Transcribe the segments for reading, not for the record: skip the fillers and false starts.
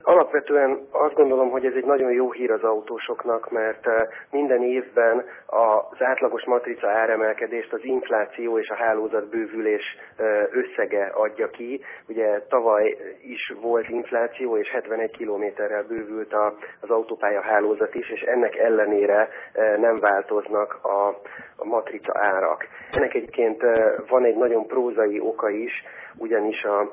Alapvetően azt gondolom, hogy ez egy nagyon jó hír az autósoknak, mert minden évben az átlagos matrica áremelkedést az infláció és a hálózatbővülés összege adja ki. Ugye tavaly is volt infláció, és 71 kilométerrel bővült az autópálya hálózat is, és ennek ellenére nem változnak a matrica árak. Ennek egyébként van egy nagyon prózai oka is, ugyanis a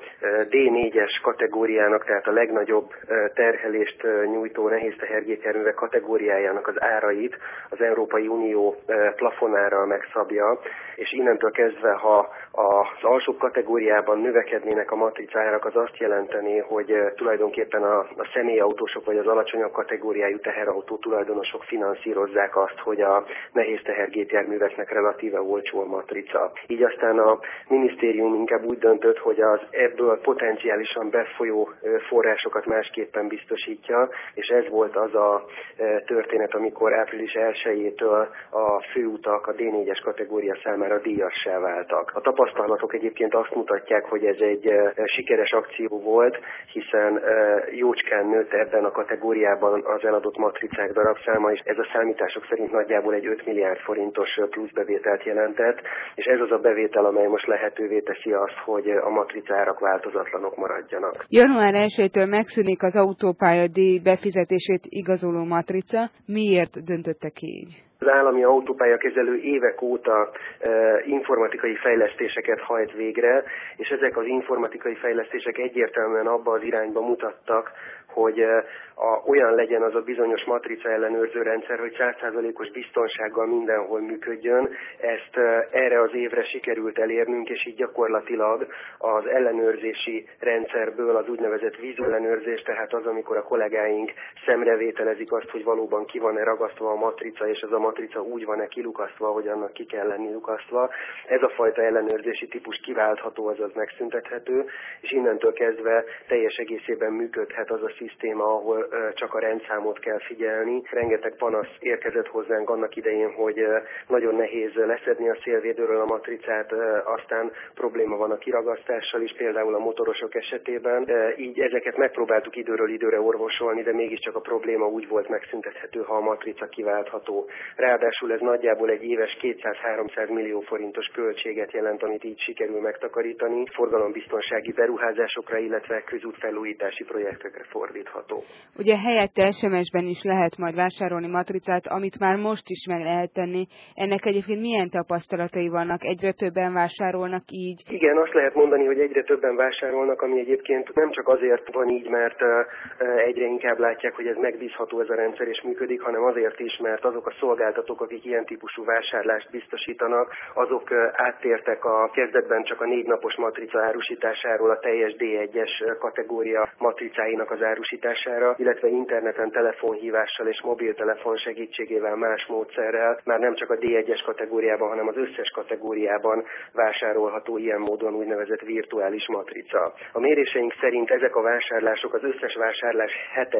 D4-es kategóriának, tehát a legnagyobb terhelést nyújtó nehéz tehergépjárművek kategóriájának az árait az Európai Unió plafonárral megszabja, és innentől kezdve, ha az alsó kategóriában növekednének a matrica árak, az azt jelenteni, hogy tulajdonképpen a személyautósok vagy az alacsonyabb kategóriájú teherautó tulajdonosok finanszírozzák azt, hogy a nehéz tehergépjárműveknek relatíve olcsó a matrica. Így aztán a minisztérium inkább úgy döntött, hogy az ebből potenciálisan befolyó forrásokat másképpen biztosítja, és ez volt az a történet, amikor április 1-től a főutak a D4-es kategória számára díjassá váltak. A tapasztalatok egyébként azt mutatják, hogy ez egy sikeres akció volt, hiszen jócskán nőtt ebben a kategóriában az eladott matricák darabszáma, és ez a számítások szerint nagyjából egy 5 milliárd forintos pluszbevételt jelentett, és ez az a bevétel, amely most lehetővé teszi azt, hogy a matricárak változatlanok maradjanak. Január 1-től megszűnik az autópálya-díj befizetését igazoló matrica. Miért döntöttek így? Az állami autópályakezelő évek óta informatikai fejlesztéseket hajt végre, és ezek az informatikai fejlesztések egyértelműen abba az irányba mutattak, hogy olyan legyen az a bizonyos matrica ellenőrző rendszer, hogy 100%-os biztonsággal mindenhol működjön. Ezt erre az évre sikerült elérnünk, és így gyakorlatilag az ellenőrzési rendszerből az úgynevezett vízellenőrzés, tehát az, amikor a kollégáink szemrevételezik azt, hogy valóban ki van-e ragasztva a matrica, és az a matrica úgy van-e kilukasztva, hogy annak ki kell lenni lukasztva. Ez a fajta ellenőrzési típus kiváltható, azaz megszüntethető, és innentől kezdve teljes egészében működhet az a szisztéma, ahol csak a rendszámot kell figyelni. Rengeteg panasz érkezett hozzánk annak idején, hogy nagyon nehéz leszedni a szélvédőről a matricát, aztán probléma van a kiragasztással is, például a motorosok esetében. Így ezeket megpróbáltuk időről időre orvosolni, de mégiscsak a probléma úgy volt megszüntethető, ha a matrica kiváltható. Ráadásul ez nagyjából egy éves 200-300 millió forintos költséget jelent, amit így sikerül megtakarítani, forgalombiztonsági beruházásokra, illetve közútfelújítási projektekre fordítható. Ugye helyette SMS-ben is lehet majd vásárolni matricát, amit már most is meg lehet tenni. Ennek egyébként milyen tapasztalatai vannak? Egyre többen vásárolnak így? Igen, azt lehet mondani, hogy egyre többen vásárolnak, ami egyébként nem csak azért van így, mert egyre inkább látják, hogy ez megbízható ez a rendszer és működik, hanem azért is, mert azok a szolgáltatók, akik ilyen típusú vásárlást biztosítanak, azok áttértek a kezdetben csak a 4 napos matrica árusításáról a teljes D1-es kategória matricáinak az árusítására, illetve interneten telefonhívással és mobiltelefon segítségével más módszerrel már nem csak a D1-es kategóriában, hanem az összes kategóriában vásárolható ilyen módon úgynevezett virtuális matrica. A méréseink szerint ezek a vásárlások az összes vásárlás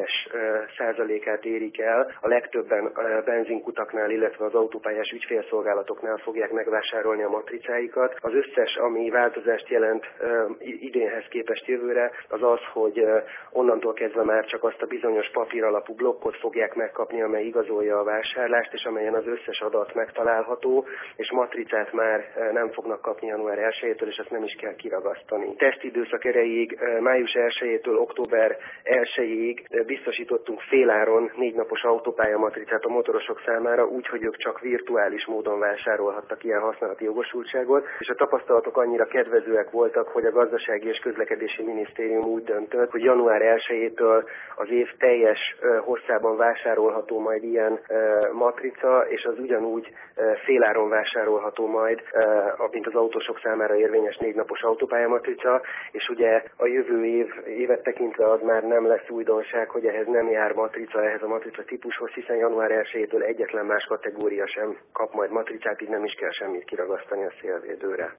7% érik el, a legtöbben benzinkutaknál, illetve az autópályás ügyfélszolgálatoknál fogják megvásárolni a matricáikat. Az összes, ami változást jelent idénhez képest jövőre, az az, hogy onnantól kezdve már csak azt a bizonyos papíralapú blokkot fogják megkapni, amely igazolja a vásárlást, és amelyen az összes adat megtalálható, és matricát már nem fognak kapni január 1-től, és ezt nem is kell kiragasztani. Tesztidőszak erejéig május 1-től október 1-ig biztosítottunk féláron 4 napos autópálya matricát a motorosok számára, úgy, hogy ők csak virtuális módon vásárolhattak ilyen használati jogosultságot, és a tapasztalatok annyira kedvezőek voltak, hogy a Gazdasági és Közlekedési Minisztérium úgy döntött, hogy január 1-től az év teljes hosszában vásárolható majd ilyen matrica, és az ugyanúgy féláron vásárolható majd, mint az autósok számára érvényes 4 napos autópályamatrica, és ugye a jövő évet tekintve az már nem lesz újdonság, hogy ehhez nem jár matrica, ehhez a matrica típushoz, hiszen január 1-től egyetlen más kategória sem kap majd matricát, így nem is kell semmit kiragasztani a szélvédőre.